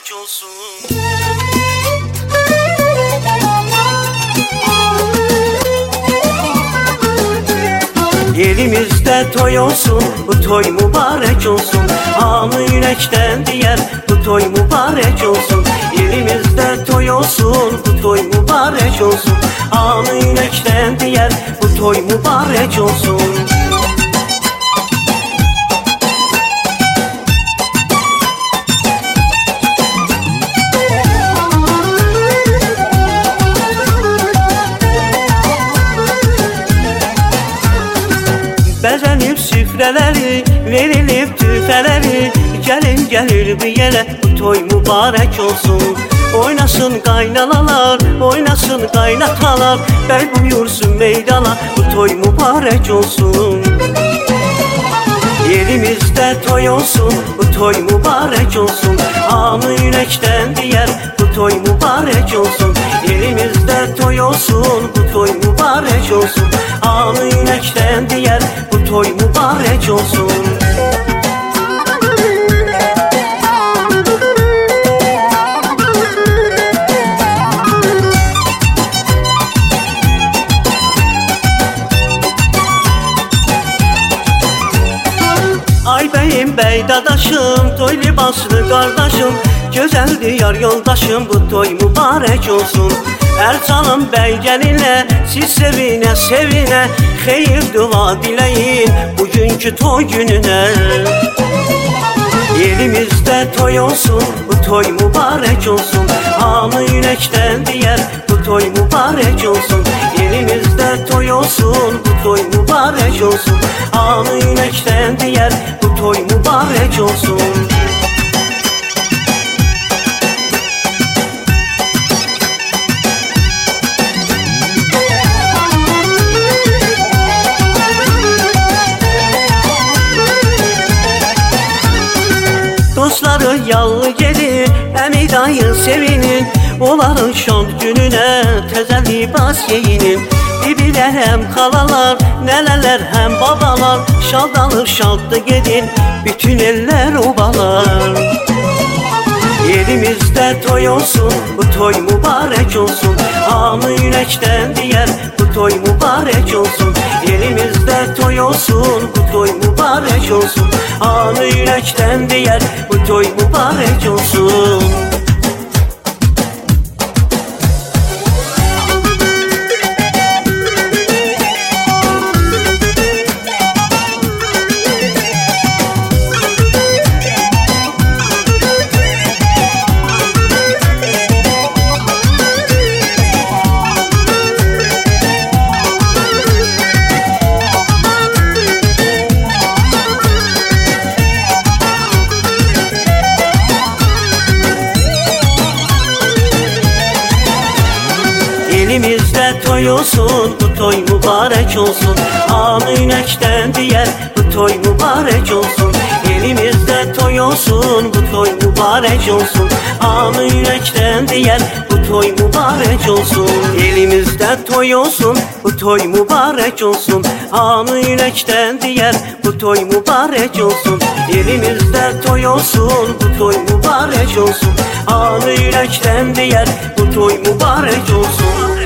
mübarek olsun. Yerimizde toy olsun, bu toy mübarek olsun. Hamı yürekten diyer, bu toy mübarek olsun. Yerimizde toy olsun, bu toy mübarek olsun. Hamı yürekten diyer, bu toy mübarek olsun. Bəzənib süfrələri, verilib tüfələri. Gəlin gəlir bir yerə, bu toy mübarək olsun. Oynasın qaynanalar, oynasın qaynatalar. Bəy buyursun meydana, bu toy mübarək olsun. Yerimizdə toy olsun, bu toy mübarək olsun. Hamı ürəkdən deyər, bu toy mübarək olsun. Yerimizdə toy olsun, bu toy mübarək olsun. Hamı ürəkdən deyər, bu toy mübarək olsun. Ay bəyim, bəy dadaşım, toy libaslı qardaşım. Gözəldir yar yoldaşım, bu toy mübarək olsun. Erçalın bəy gəlinə, siz sevinə, sevinə. Xeyir dua diləyin, bugünkü toy gününə. Yerimizdə toy olsun, bu toy mübarək olsun. Hamı ürəkdən deyər, bu toy mübarək olsun. Yerimizdə toy olsun, bu toy mübarək olsun. Hamı ürəkdən deyər, bu toy mübarək olsun. Dostları yallı gelir, əmi dayı sevinir. Onların şan gününə təzə libas geyinir. Bibilər həm xalalar, nələlər həm babalar. Şadlanır şadlı gedin, bütün eller obalar. Yerimizdə toy olsun, bu toy mübarək olsun. Hamı ürəkdən deyər, bu toy mübarək olsun. Yerimizdə toy olsun, bu toy mübarək olsun. Hamı ürəkdən deyər, bu toy mübarək olsun. Yerimizdə toy olsun, bu toy mübarək olsun. Hamı ürəkdən deyər, bu toy mübarək olsun. Yerimizdə toy olsun, bu toy mübarək olsun. Hamı ürəkdən deyər, bu toy mübarək olsun. Yerimizdə toy olsun, bu toy mübarək olsun. Hamı ürəkdən deyər, bu toy mübarək olsun. Yerimizdə toy olsun, bu toy mübarək olsun. Hamı ürəkdən deyər, bu toy mübarək olsun.